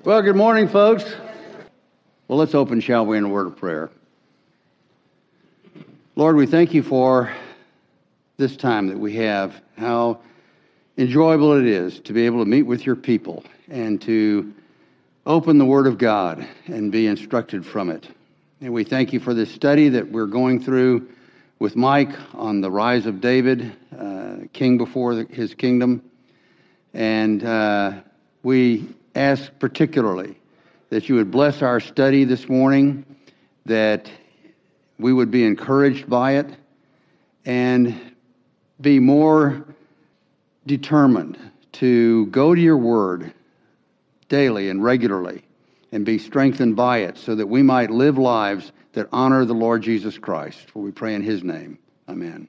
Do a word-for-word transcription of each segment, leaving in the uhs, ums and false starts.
Well, good morning, folks. Well, let's open, shall we, in a word of prayer. Lord, we thank you for this time that we have, how enjoyable it is to be able to meet with your people and to open the Word of God and be instructed from it. And we thank you for this study that we're going through with Mike on the rise of David, uh, king before the, his kingdom. And uh, we ask particularly that you would bless our study this morning, that we would be encouraged by it and be more determined to go to your word daily and regularly and be strengthened by it so that we might live lives that honor the Lord Jesus Christ. For we pray in his name. Amen.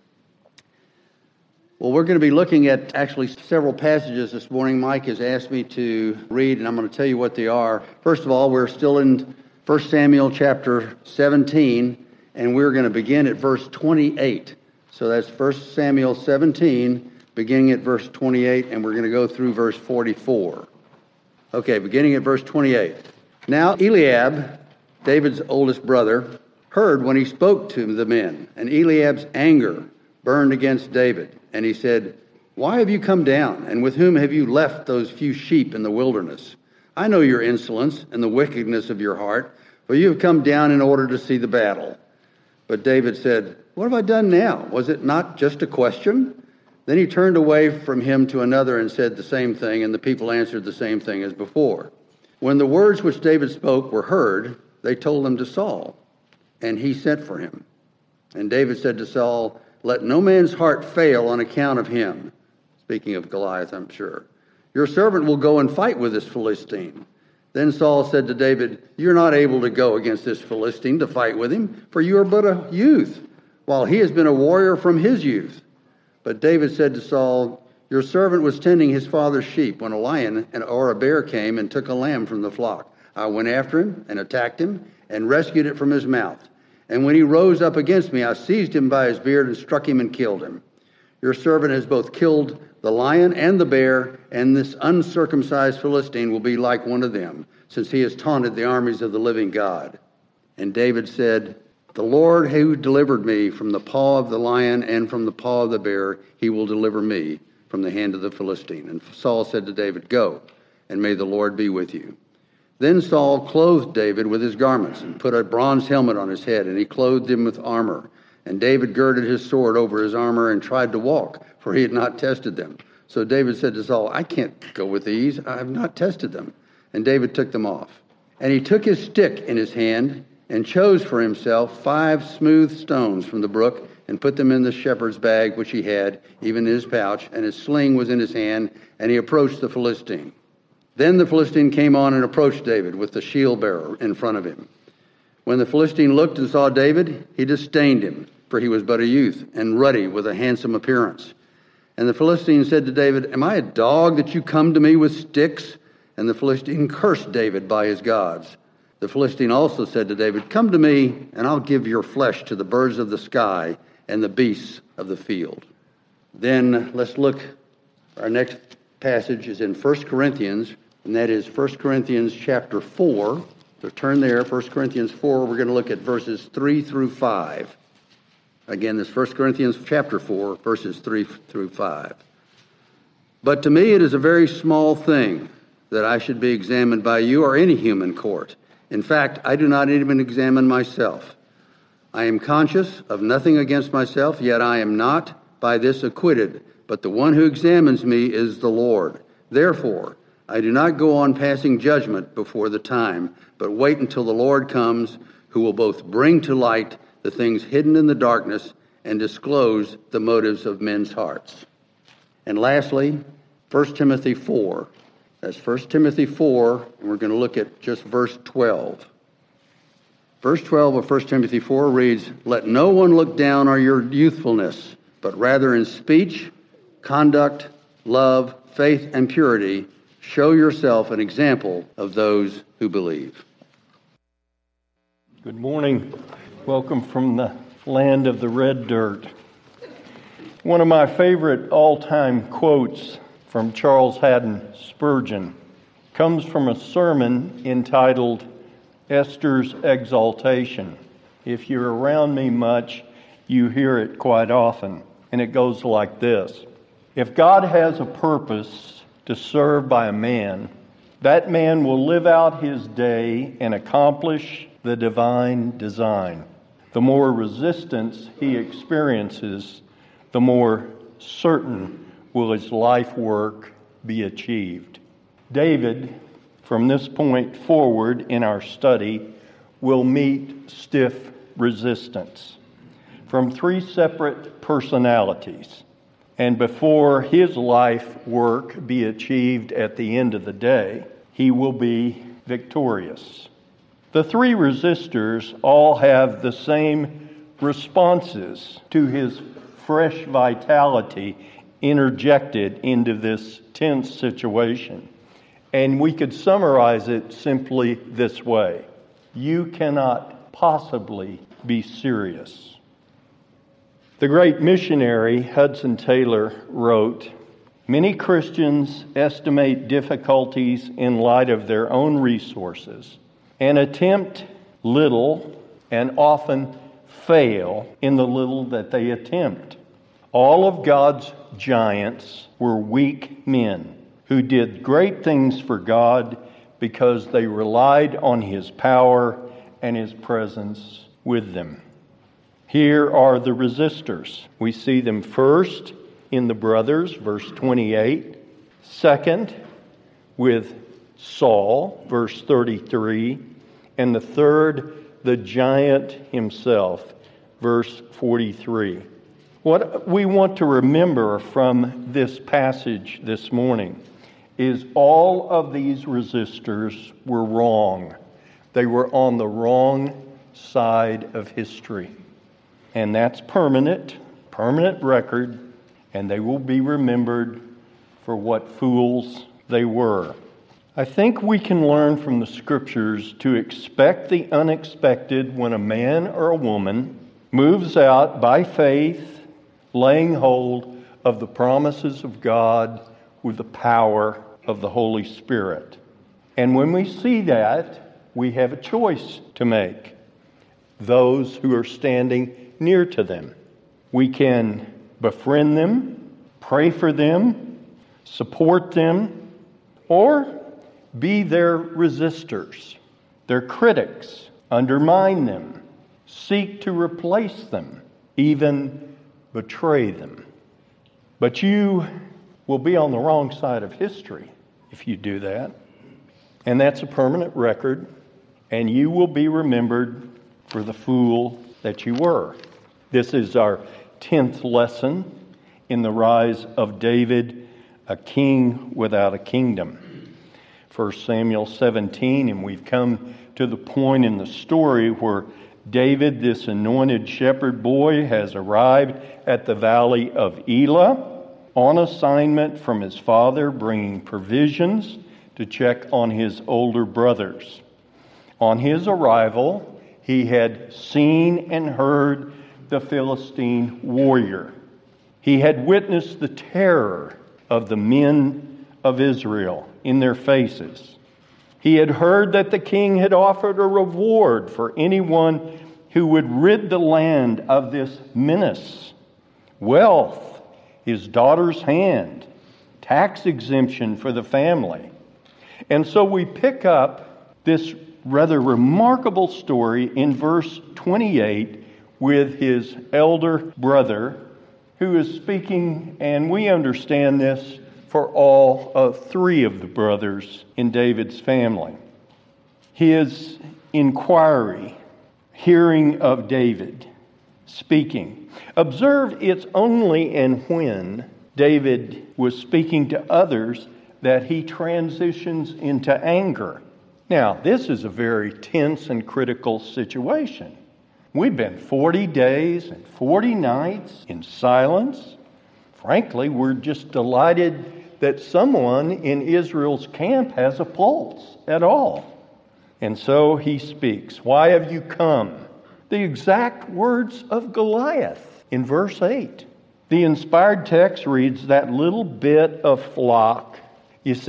Well, we're going to be looking at actually several passages this morning. Mike has asked me to read, and I'm going to tell you what they are. First of all, we're still in First Samuel chapter seventeen, and we're going to begin at verse twenty-eight. So that's First Samuel seventeen, beginning at verse twenty-eight, and we're going to go through verse forty-four. Okay, beginning at verse twenty-eight. Now Eliab, David's oldest brother, heard when he spoke to the men, and Eliab's anger burned against David. And he said, "Why have you come down, and with whom have you left those few sheep in the wilderness? I know your insolence and the wickedness of your heart, for you have come down in order to see the battle." But David said, "What have I done now? Was it not just a question?" Then he turned away from him to another and said the same thing, and the people answered the same thing as before. When the words which David spoke were heard, they told them to Saul, and he sent for him. And David said to Saul, "Let no man's heart fail on account of him." Speaking of Goliath, I'm sure. "Your servant will go and fight with this Philistine." Then Saul said to David, "You're not able to go against this Philistine to fight with him, for you are but a youth, while he has been a warrior from his youth." But David said to Saul, "Your servant was tending his father's sheep when a lion or a bear came and took a lamb from the flock. I went after him and attacked him and rescued it from his mouth. And when he rose up against me, I seized him by his beard and struck him and killed him. Your servant has both killed the lion and the bear, and this uncircumcised Philistine will be like one of them, since he has taunted the armies of the living God." And David said, "The Lord who delivered me from the paw of the lion and from the paw of the bear, he will deliver me from the hand of the Philistine." And Saul said to David, "Go, and may the Lord be with you." Then Saul clothed David with his garments and put a bronze helmet on his head, and he clothed him with armor. And David girded his sword over his armor and tried to walk, for he had not tested them. So David said to Saul, "I can't go with these. I have not tested them." And David took them off. And he took his stick in his hand and chose for himself five smooth stones from the brook and put them in the shepherd's bag which he had, even in his pouch, and his sling was in his hand, and he approached the Philistine. Then the Philistine came on and approached David with the shield bearer in front of him. When the Philistine looked and saw David, he disdained him, for he was but a youth and ruddy with a handsome appearance. And the Philistine said to David, "Am I a dog that you come to me with sticks?" And the Philistine cursed David by his gods. The Philistine also said to David, "Come to me, and I'll give your flesh to the birds of the sky and the beasts of the field." Then let's look, our next passage is in First Corinthians, and that is First Corinthians chapter four. So turn there, First Corinthians four. We're going to look at verses three through five. Again, this First Corinthians chapter four, verses three through five. "But to me it is a very small thing that I should be examined by you or any human court. In fact, I do not even examine myself. I am conscious of nothing against myself, yet I am not by this acquitted. But the one who examines me is the Lord. Therefore, I do not go on passing judgment before the time, but wait until the Lord comes, who will both bring to light the things hidden in the darkness and disclose the motives of men's hearts." And lastly, First Timothy four. That's First Timothy four, and we're going to look at just verse twelve. Verse twelve of First Timothy four reads, "Let no one look down on your youthfulness, but rather in speech, conduct, love, faith, and purity, show yourself an example of those who believe." Good morning. Welcome from the land of the red dirt. One of my favorite all-time quotes from Charles Haddon Spurgeon comes from a sermon entitled Esther's Exaltation. If you're around me much, you hear it quite often, and it goes like this. If God has a purpose to serve by a man, that man will live out his day and accomplish the divine design. The more resistance he experiences, the more certain will his life work be achieved. David, from this point forward in our study, will meet stiff resistance from three separate personalities. And before his life work be achieved at the end of the day, he will be victorious. The three resistors all have the same responses to his fresh vitality interjected into this tense situation. And we could summarize it simply this way. You cannot possibly be serious. The great missionary Hudson Taylor wrote, "Many Christians estimate difficulties in light of their own resources and attempt little and often fail in the little that they attempt. All of God's giants were weak men who did great things for God because they relied on His power and His presence with them." Here are the resistors. We see them first in the brothers, verse twenty-eight. Second, with Saul, verse thirty-three. And the third, the giant himself, verse forty-three. What we want to remember from this passage this morning is all of these resistors were wrong. They were on the wrong side of history. And that's permanent, permanent record, and they will be remembered for what fools they were. I think we can learn from the Scriptures to expect the unexpected when a man or a woman moves out by faith, laying hold of the promises of God with the power of the Holy Spirit. And when we see that, we have a choice to make. Those who are standing near to them. We can befriend them, pray for them, support them, or be their resistors, their critics, undermine them, seek to replace them, even betray them. But you will be on the wrong side of history if you do that. And that's a permanent record, and you will be remembered for the fool that you were. This is our tenth lesson in the rise of David, a king without a kingdom. First Samuel seventeen, and we've come to the point in the story where David, this anointed shepherd boy, has arrived at the valley of Elah on assignment from his father, bringing provisions to check on his older brothers. On his arrival, he had seen and heard the Philistine warrior. He had witnessed the terror of the men of Israel in their faces. He had heard that the king had offered a reward for anyone who would rid the land of this menace. Wealth, his daughter's hand, tax exemption for the family. And so we pick up this rather remarkable story in verse twenty-eight with his elder brother who is speaking, and we understand this for all of three of the brothers in David's family. His inquiry, hearing of David speaking. Observe, it's only and when David was speaking to others that he transitions into anger. Now, this is a very tense and critical situation. We've been forty days and forty nights in silence. Frankly, we're just delighted that someone in Israel's camp has a pulse at all. And so he speaks. Why have you come? The exact words of Goliath in verse eight. The inspired text reads that little bit of flock. You see,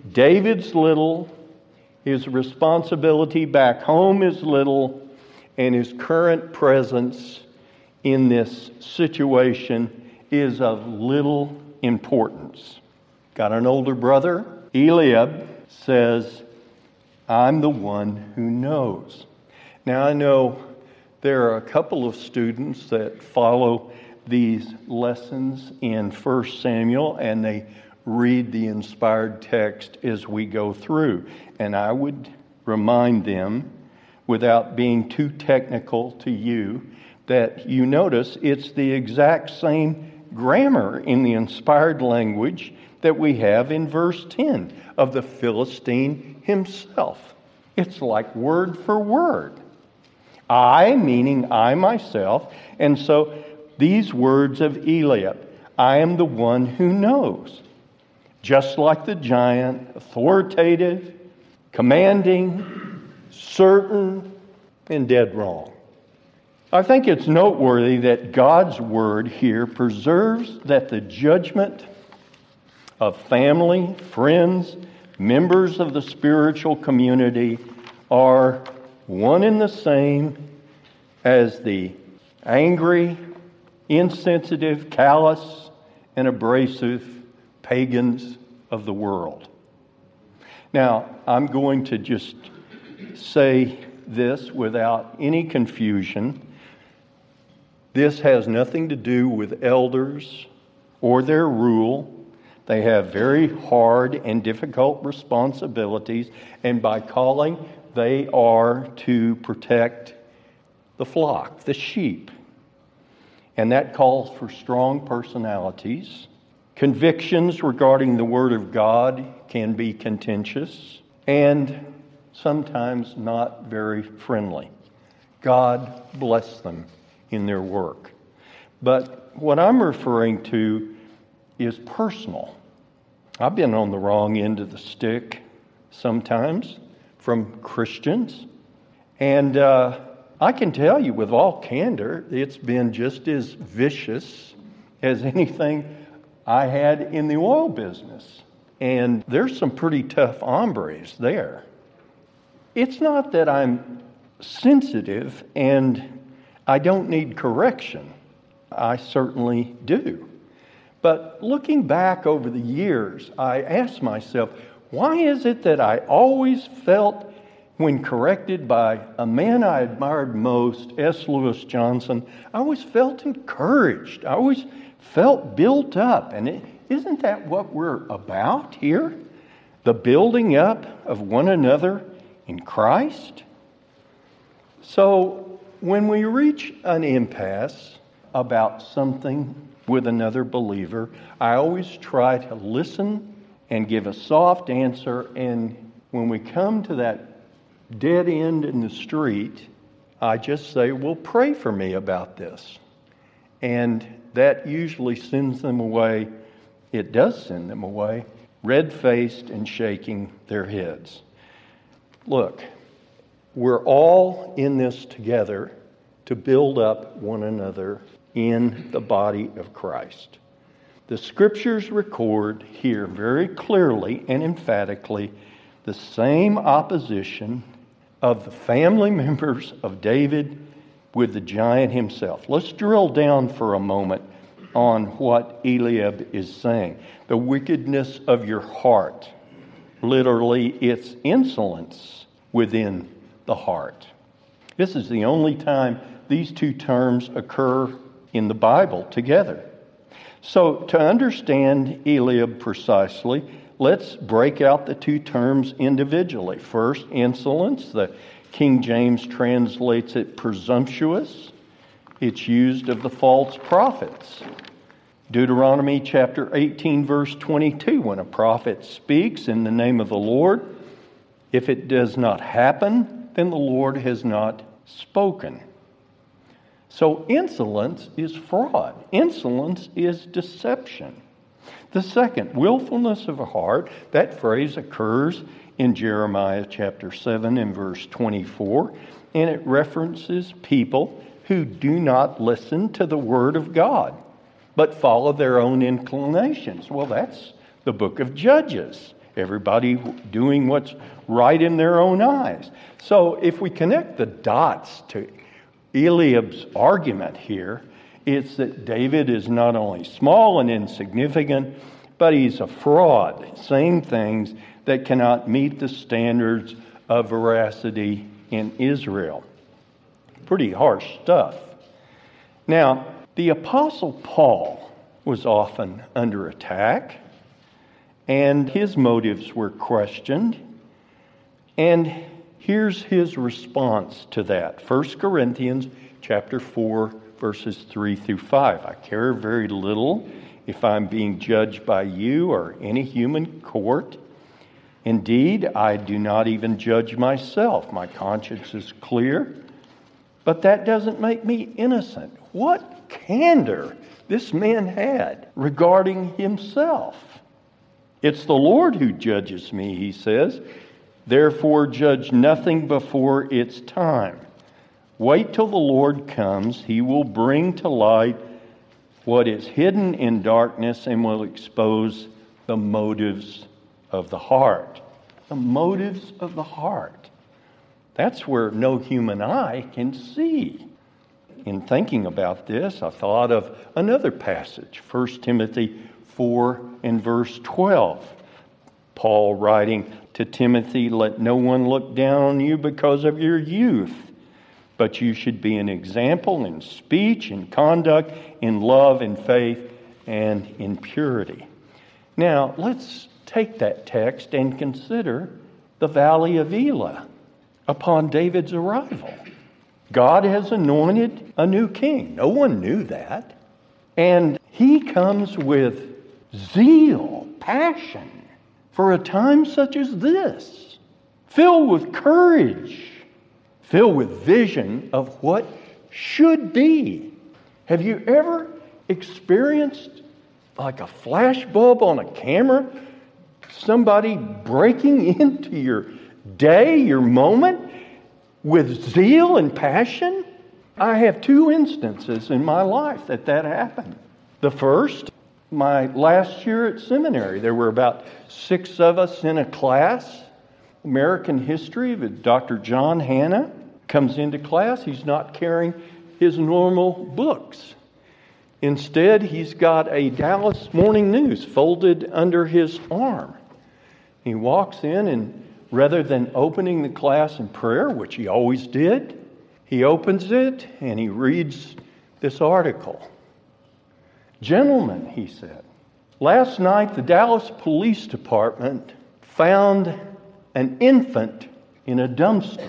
David's little, his responsibility back home is little, and his current presence in this situation is of little importance. Got an older brother? Eliab says, I'm the one who knows. Now I know there are a couple of students that follow these lessons in First Samuel and they read the inspired text as we go through. And I would remind them, without being too technical to you, that you notice it's the exact same grammar in the inspired language that we have in verse ten of the Philistine himself. It's like word for word. I, meaning I myself, and so these words of Eliab, I am the one who knows. Just like the giant, authoritative, commanding, certain, and dead wrong. I think it's noteworthy that God's word here preserves that the judgment of family, friends, members of the spiritual community are one and the same as the angry, insensitive, callous, and abrasive pagans of the world. Now, I'm going to just say this without any confusion. This has nothing to do with elders or their rule. They have very hard and difficult responsibilities, and by calling, they are to protect the flock, the sheep. And that calls for strong personalities. Convictions regarding the Word of God can be contentious and sometimes not very friendly. God bless them in their work. But what I'm referring to is personal. I've been on the wrong end of the stick sometimes from Christians. And uh, I can tell you with all candor, it's been just as vicious as anything I had in the oil business. And there's some pretty tough hombres there. It's not that I'm sensitive and I don't need correction. I certainly do. But looking back over the years, I asked myself, why is it that I always felt, when corrected by a man I admired most, S. Lewis Johnson, I always felt encouraged. I always felt built up. And it, isn't that what we're about here? The building up of one another in Christ? So when we reach an impasse about something with another believer, I always try to listen and give a soft answer. And when we come to that dead end in the street, I just say, well, pray for me about this. And that usually sends them away. It does send them away, red-faced and shaking their heads. Look, we're all in this together to build up one another in the body of Christ. The Scriptures record here very clearly and emphatically the same opposition of the family members of David with the giant himself. Let's drill down for a moment on what Eliab is saying. The wickedness of your heart. Literally, it's insolence within the heart. This is the only time these two terms occur in the Bible together. So, to understand Eliab precisely, let's break out the two terms individually. First, insolence. The King James translates it presumptuous. It's used of the false prophets. Deuteronomy chapter eighteen, verse twenty-two, when a prophet speaks in the name of the Lord, if it does not happen, then the Lord has not spoken. So insolence is fraud. Insolence is deception. The second, willfulness of a heart, that phrase occurs in Jeremiah chapter seven and verse twenty-four, and it references people who do not listen to the word of God, but follow their own inclinations. Well, that's the book of Judges. Everybody doing what's right in their own eyes. So if we connect the dots to Eliab's argument here, it's that David is not only small and insignificant, but he's a fraud, saying things that cannot meet the standards of veracity in Israel. Pretty harsh stuff. Now, the Apostle Paul was often under attack, and his motives were questioned. And here's his response to that. First Corinthians chapter four, verses three through five. I care very little if I'm being judged by you or any human court. Indeed, I do not even judge myself. My conscience is clear, but that doesn't make me innocent. What candor this man had regarding himself. It's the Lord who judges me, he says. Therefore, judge nothing before its time. Wait till the Lord comes. He will bring to light what is hidden in darkness and will expose the motives of the heart. The motives of the heart. That's where no human eye can see. In thinking about this, I thought of another passage, First Timothy four and verse twelve. Paul writing to Timothy, let no one look down on you because of your youth, but you should be an example in speech, in conduct, in love, in faith, and in purity. Now, let's take that text and consider the Valley of Elah upon David's arrival. God has anointed a new king. No one knew that. And he comes with zeal, passion for a time such as this, filled with courage, filled with vision of what should be. Have you ever experienced like a flash bulb on a camera, somebody breaking into your day, your moment, with zeal and passion? I have two instances in my life that that happened. The first, my last year at seminary, there were about six of us in a class, American history, with Doctor John Hanna comes into class. He's not carrying his normal books. Instead, he's got a Dallas Morning News folded under his arm. He walks in, and rather than opening the class in prayer, which he always did, he opens it and he reads this article. Gentlemen, he said, last night the Dallas Police Department found an infant in a dumpster.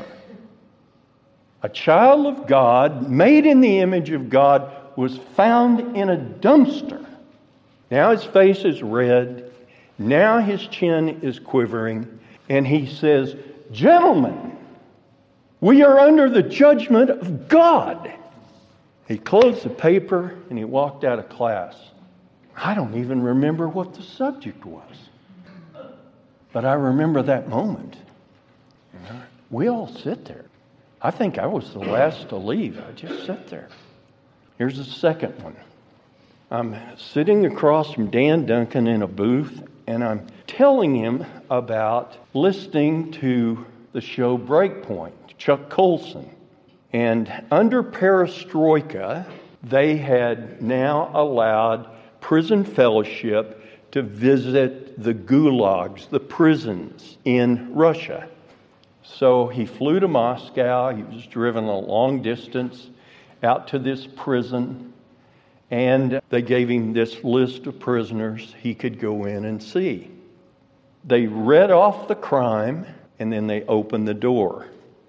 A child of God, made in the image of God, was found in a dumpster. Now his face is red. Now his chin is quivering. And he says, gentlemen, we are under the judgment of God. He closed the paper and he walked out of class. I don't even remember what the subject was. But I remember that moment. We all sit there. I think I was the last to leave. I just sat there. Here's the second one. I'm sitting across from Dan Duncan in a booth, and I'm telling him about listening to the show Breakpoint, Chuck Colson. And under perestroika, they had now allowed prison fellowship to visit the gulags, the prisons in Russia. So he flew to Moscow. He was driven a long distance out to this prison, and they gave him this list of prisoners he could go in and see. They read off the crime, and then they opened the door.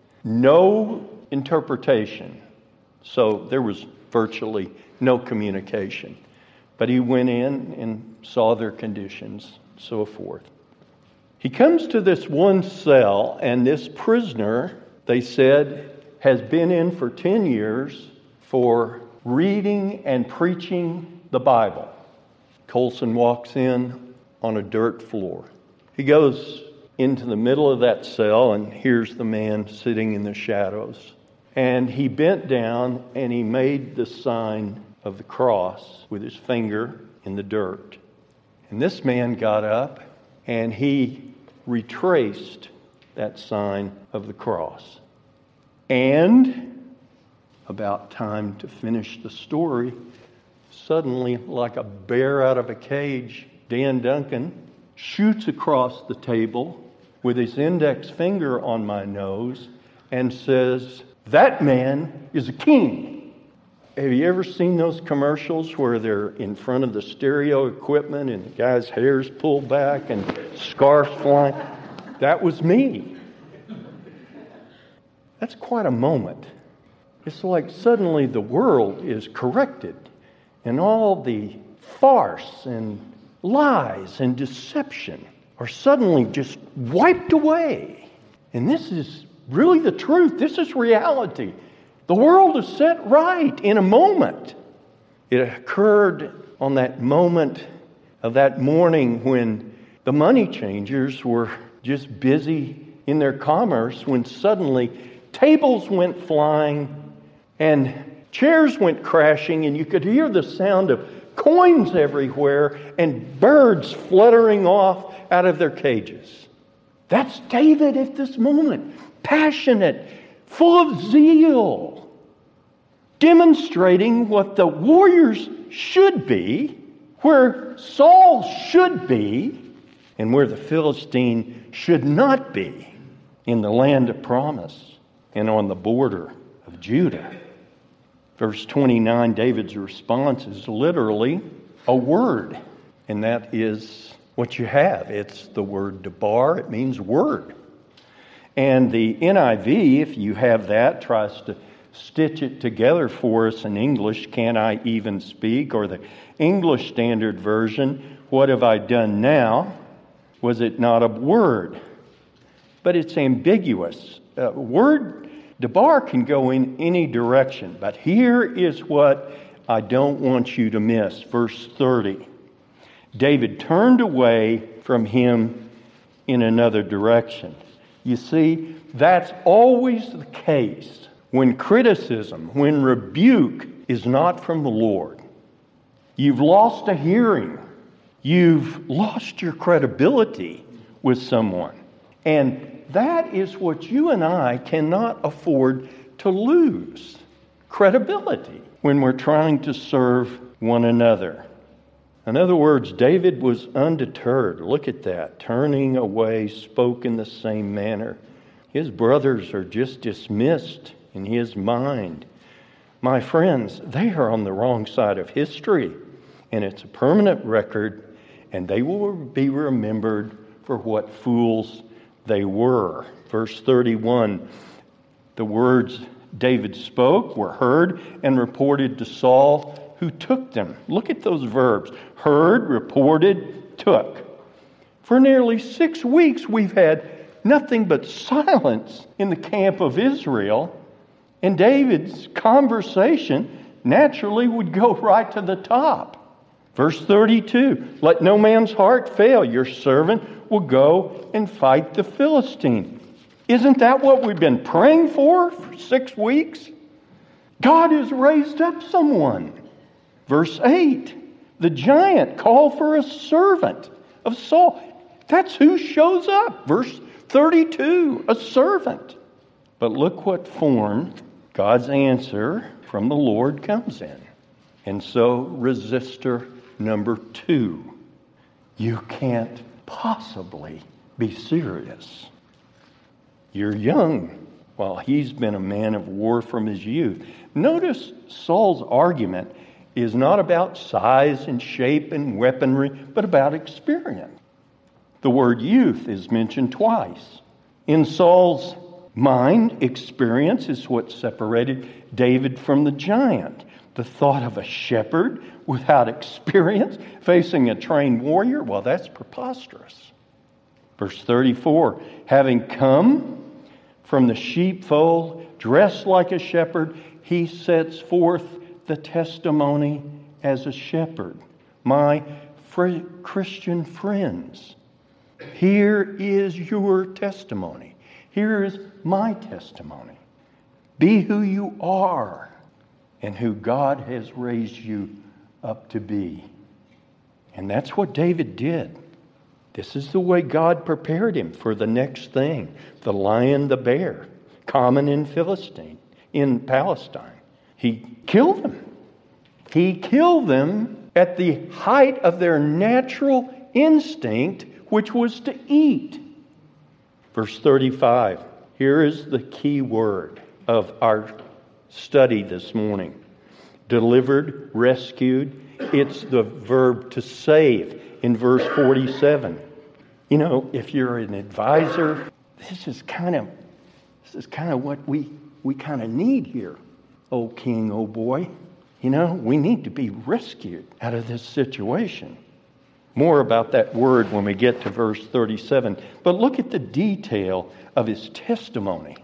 No interpretation. So there was virtually no communication. But he went in and saw their conditions, so forth. He comes to this one cell, and this prisoner, they said, has been in for ten years for reading and preaching the Bible. Colson walks in on a dirt floor. He goes into the middle of that cell, and here's the man sitting in the shadows. And he bent down and he made the sign of the cross with his finger in the dirt. And this man got up and he retraced that sign of the cross. And about time to finish the story, suddenly, like a bear out of a cage, Dan Duncan shoots across the table with his index finger on my nose and says, "That man is a king." Have you ever seen those commercials where they're in front of the stereo equipment and the guy's hair's pulled back and scarf's flying? That was me. That's quite a moment. It's like suddenly the world is corrected and all the farce and lies and deception are suddenly just wiped away. And this is really the truth. This is reality. The world is set right in a moment. It occurred on that moment of that morning when the money changers were just busy in their commerce, when suddenly tables went flying and chairs went crashing, and you could hear the sound of coins everywhere and birds fluttering off out of their cages. That's David at this moment, passionate, full of zeal, demonstrating what the warriors should be, where Saul should be, and where the Philistine should not be, in the land of promise and on the border of Judah. Verse twenty-nine, David's response is literally a word, and that is what you have. It's the word debar. It means word. And the N I V, if you have that, tries to stitch it together for us in English, "Can I even speak?" Or the English Standard Version, "What have I done now? Was it not a word?" But it's ambiguous. Uh, word debar can go in any direction. But here is what I don't want you to miss. Verse thirty. David turned away from him in another direction. You see, that's always the case when criticism, when rebuke is not from the Lord. You've lost a hearing. You've lost your credibility with someone. And that is what you and I cannot afford to lose. Credibility when we're trying to serve one another. In other words, David was undeterred. Look at that. Turning away, spoke in the same manner. His brothers are just dismissed in his mind. My friends, they are on the wrong side of history, and it's a permanent record, and they will be remembered for what fools they were. Verse thirty-one, the words David spoke were heard and reported to Saul, who took them. Look at those verbs. Heard, reported, took. For nearly six weeks we've had nothing but silence in the camp of Israel, and David's conversation naturally would go right to the top. Verse thirty-two, let no man's heart fail. Your servant will go and fight the Philistine. Isn't that what we've been praying for for six weeks? God has raised up someone. Verse eight, the giant called for a servant of Saul. That's who shows up. Verse thirty-two, a servant. But look what form God's answer from the Lord comes in. And so, resistor number two, you can't possibly be serious. You're young, while he's been a man of war from his youth. Notice Saul's argument is not about size and shape and weaponry, but about experience. The word youth is mentioned twice. In Saul's mind, experience is what separated David from the giant. The thought of a shepherd without experience facing a trained warrior, well, that's preposterous. Verse thirty-four, having come from the sheepfold, dressed like a shepherd, he sets forth the testimony as a shepherd. My fr- Christian friends, here is your testimony. Here is my testimony. Be who you are and who God has raised you up to be. And that's what David did. This is the way God prepared him for the next thing. The lion, the bear, common in Philistine, in Palestine. He killed them. He killed them at the height of their natural instinct, which was to eat. Verse thirty-five. Here is the key word of our study this morning. Delivered, rescued. It's the verb to save in verse forty-seven. You know, if you're an advisor, this is kind of this is kind of what we we kind of need here. Oh king, oh boy. You know, we need to be rescued out of this situation. More about that word when we get to verse thirty-seven. But look at the detail of his testimony.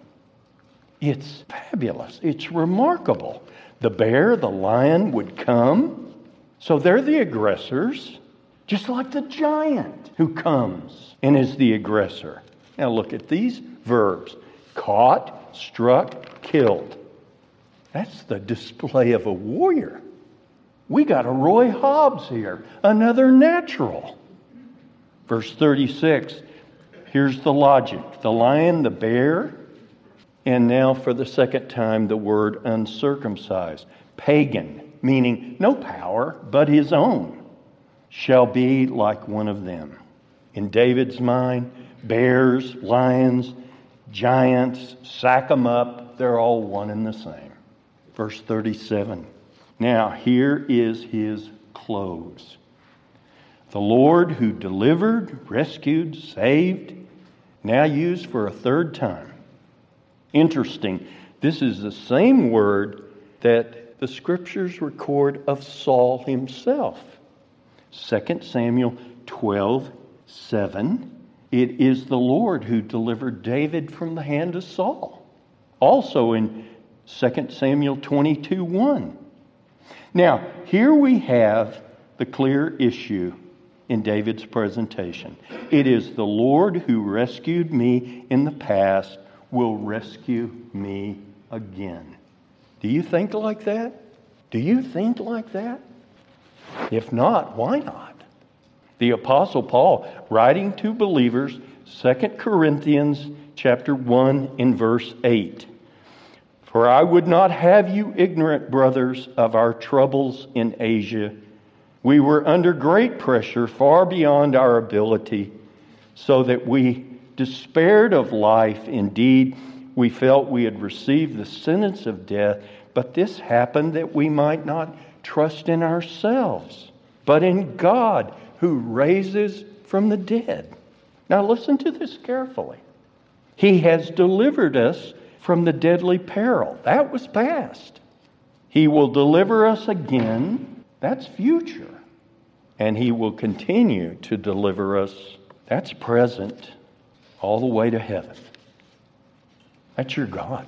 It's fabulous. It's remarkable. The bear, the lion would come. So they're the aggressors, just like the giant who comes and is the aggressor. Now look at these verbs. Caught, struck, killed. That's the display of a warrior. We got a Roy Hobbs here, another natural. Verse thirty-six, here's the logic. The lion, the bear, and now for the second time the word uncircumcised. Pagan, meaning no power but his own, shall be like one of them. In David's mind, bears, lions, giants, sack them up, they're all one and the same. Verse thirty-seven. Now, here is his close. The Lord who delivered, rescued, saved, now used for a third time. Interesting. This is the same word that the Scriptures record of Saul himself. Second Samuel twelve seven. It is the Lord who delivered David from the hand of Saul. Also in Second Samuel twenty-two one. Now, here we have the clear issue in David's presentation. It is the Lord who rescued me in the past will rescue me again. Do you think like that? Do you think like that? If not, why not? The Apostle Paul, writing to believers, Second Corinthians chapter one in verse eight. For I would not have you ignorant, brothers, of our troubles in Asia. We were under great pressure, far beyond our ability, so that we despaired of life. Indeed, we felt we had received the sentence of death, but this happened that we might not trust in ourselves, but in God, who raises from the dead. Now listen to this carefully. He has delivered us from the deadly peril. That was past. He will deliver us again. That's future. And he will continue to deliver us. That's present. All the way to heaven. That's your God.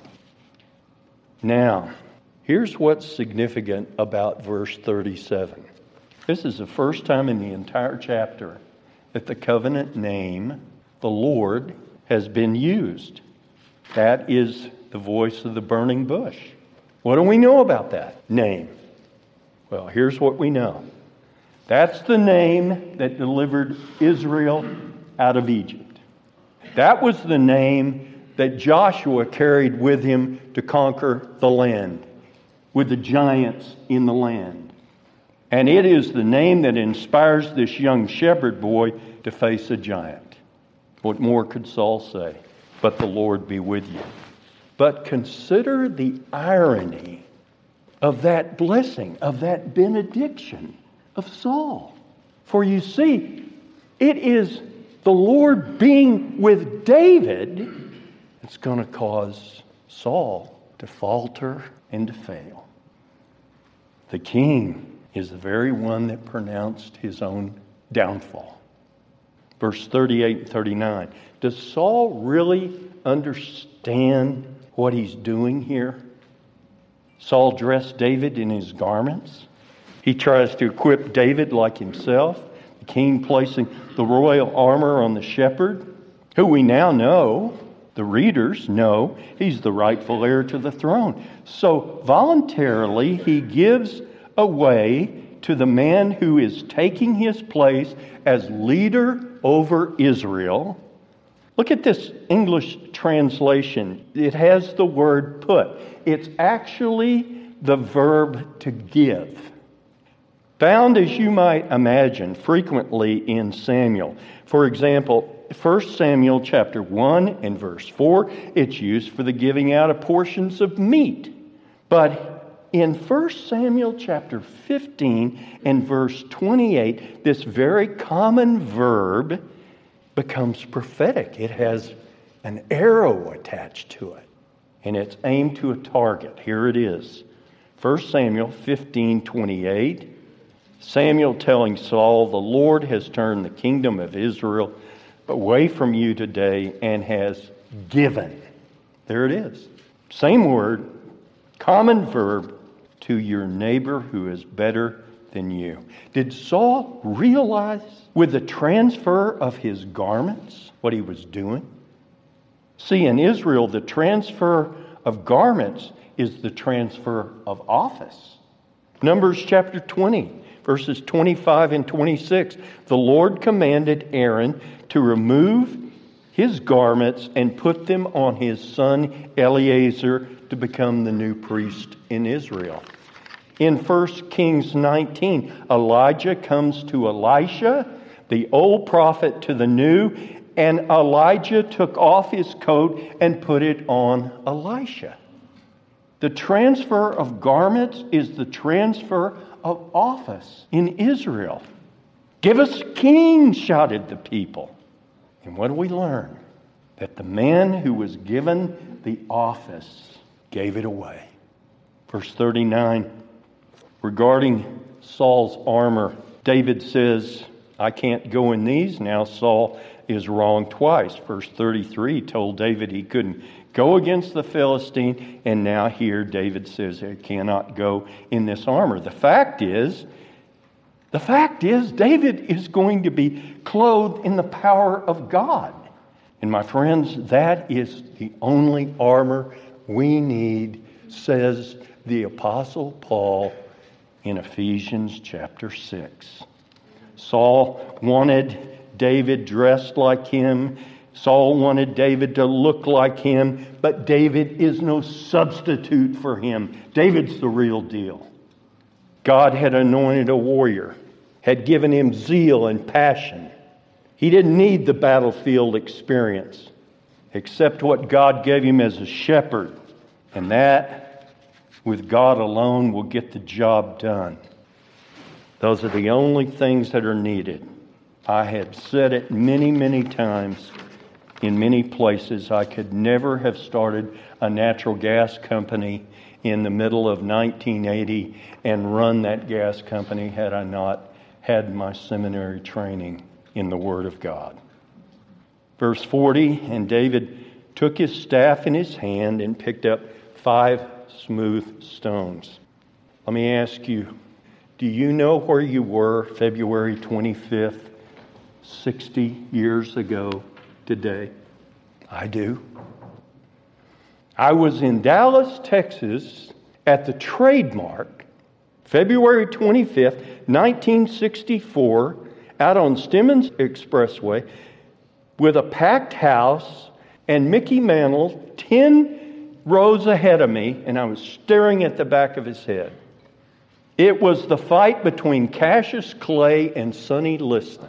Now, here's what's significant about verse thirty-seven. This is the first time in the entire chapter that the covenant name, the Lord, has been used. That is the voice of the burning bush. What do we know about that name? Well, here's what we know. That's the name that delivered Israel out of Egypt. That was the name that Joshua carried with him to conquer the land, with the giants in the land. And it is the name that inspires this young shepherd boy to face a giant. What more could Saul say? But the Lord be with you. But consider the irony of that blessing, of that benediction of Saul. For you see, it is the Lord being with David that's going to cause Saul to falter and to fail. The king is the very one that pronounced his own downfall. Verse thirty-eight and thirty-nine. Does Saul really understand what he's doing here? Saul dressed David in his garments. He tries to equip David like himself. The king placing the royal armor on the shepherd, who we now know, the readers know, he's the rightful heir to the throne. So voluntarily he gives away to the man who is taking his place as leader over Israel. Look at this English translation. It has the word put. It's actually the verb to give. Found, as you might imagine, frequently in Samuel. For example, First Samuel chapter one and verse four, it's used for the giving out of portions of meat. But in First Samuel chapter fifteen and verse twenty-eight, this very common verb becomes prophetic. It has an arrow attached to it, and it's aimed to a target. Here it is. First Samuel fifteen twenty-eight. Samuel telling Saul, "The Lord has turned the kingdom of Israel away from you today and has given." There it is. Same word, common verb, to your neighbor who is better than you. Did Saul realize with the transfer of his garments what he was doing? See, in Israel, the transfer of garments is the transfer of office. Numbers chapter twenty, verses twenty-five and twenty-six. The Lord commanded Aaron to remove his garments and put them on his son Eleazar to become the new priest in Israel. In First Kings nineteen, Elijah comes to Elisha, the old prophet to the new, and Elijah took off his coat and put it on Elisha. The transfer of garments is the transfer of office in Israel. "Give us a king," shouted the people. And what do we learn? That the man who was given the office gave it away. Verse thirty-nine, regarding Saul's armor, David says, "I can't go in these." Now Saul is wrong twice. Verse thirty-three told David he couldn't go against the Philistine, and now here David says he cannot go in this armor. The fact is, the fact is, David is going to be clothed in the power of God. And my friends, that is the only armor we need, says the Apostle Paul in Ephesians chapter six. Saul wanted David dressed like him. Saul wanted David to look like him, but David is no substitute for him. David's the real deal. God had anointed a warrior, had given him zeal and passion. He didn't need the battlefield experience, except what God gave him as a shepherd. And that, with God alone, will get the job done. Those are the only things that are needed. I have said it many, many times in many places. I could never have started a natural gas company in the middle of nineteen eighty and run that gas company had I not had my seminary training in the Word of God. Verse forty, and David took his staff in his hand and picked up five smooth stones. Let me ask you, do you know where you were February twenty-fifth, sixty years ago today? I do. I was in Dallas, Texas at the Trademark, February twenty-fifth, nineteen sixty-four, out on Stemmons Expressway, with a packed house and Mickey Mantle ten rows ahead of me, and I was staring at the back of his head. It was the fight between Cassius Clay and Sonny Liston.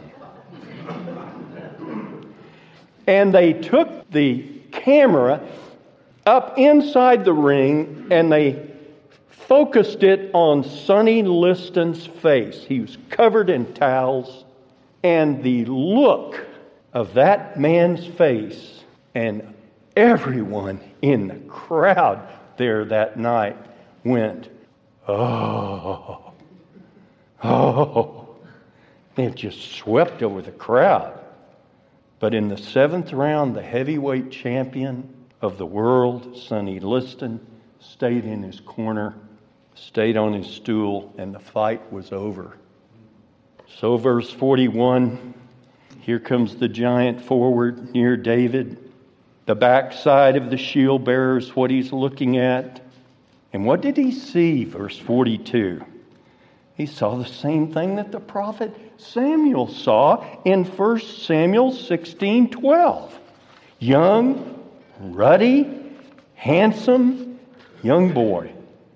And they took the camera up inside the ring and they focused it on Sonny Liston's face. He was covered in towels, and the look of that man's face, and everyone in the crowd there that night went, "Oh, oh." It just swept over the crowd. But in the seventh round, the heavyweight champion of the world, Sonny Liston, stayed in his corner, stayed on his stool, and the fight was over. So verse forty-one, here comes the giant forward near David. The backside of the shield bearer is what he's looking at. And what did he see? Verse forty-two. He saw the same thing that the prophet Samuel saw in First Samuel sixteen twelve. Young, ruddy, handsome, young boy.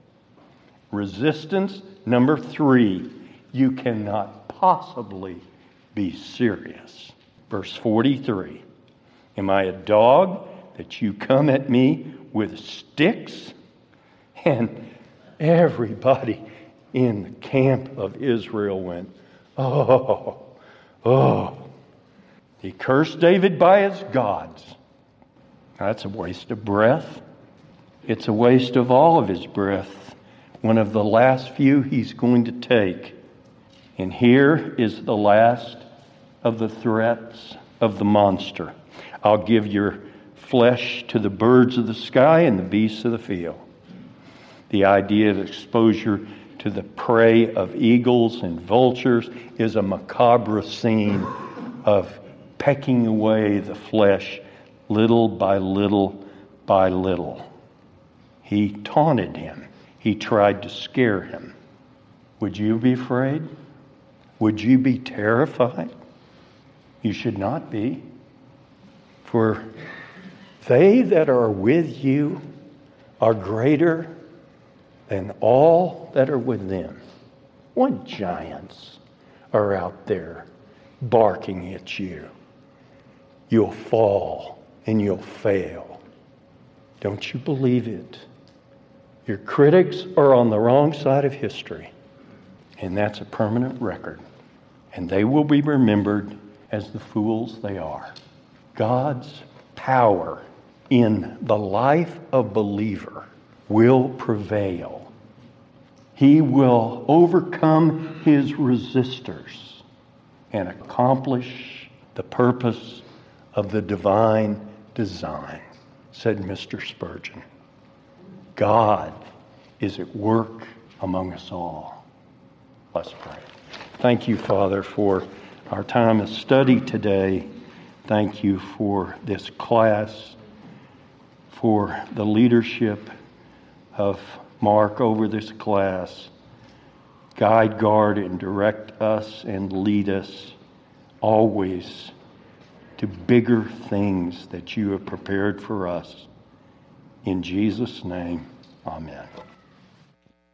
Resistance number three. You cannot possibly be serious. Verse forty-three. Am I a dog that you come at me with sticks? And everybody in the camp of Israel went, oh, oh. He cursed David by his gods. That's a waste of breath. It's a waste of all of his breath. One of the last few he's going to take. And here is the last of the threats of the monster. I'll give your flesh to the birds of the sky and the beasts of the field. The idea of exposure to the prey of eagles and vultures is a macabre scene of pecking away the flesh little by little by little. He taunted him. He tried to scare him. Would you be afraid? Would you be terrified? You should not be. For they that are with you are greater than all that are with them. What giants are out there barking at you? You'll fall and you'll fail. Don't you believe it? Your critics are on the wrong side of history, and that's a permanent record. And they will be remembered as the fools they are. God's power in the life of believer will prevail. He will overcome his resistors and accomplish the purpose of the divine design, said Mister Spurgeon. God is at work among us all. Let's pray. Thank you, Father, for our time of study today. Thank you for this class, for the leadership of Mark over this class. Guide, guard, and direct us and lead us always to bigger things that you have prepared for us. In Jesus' name, amen.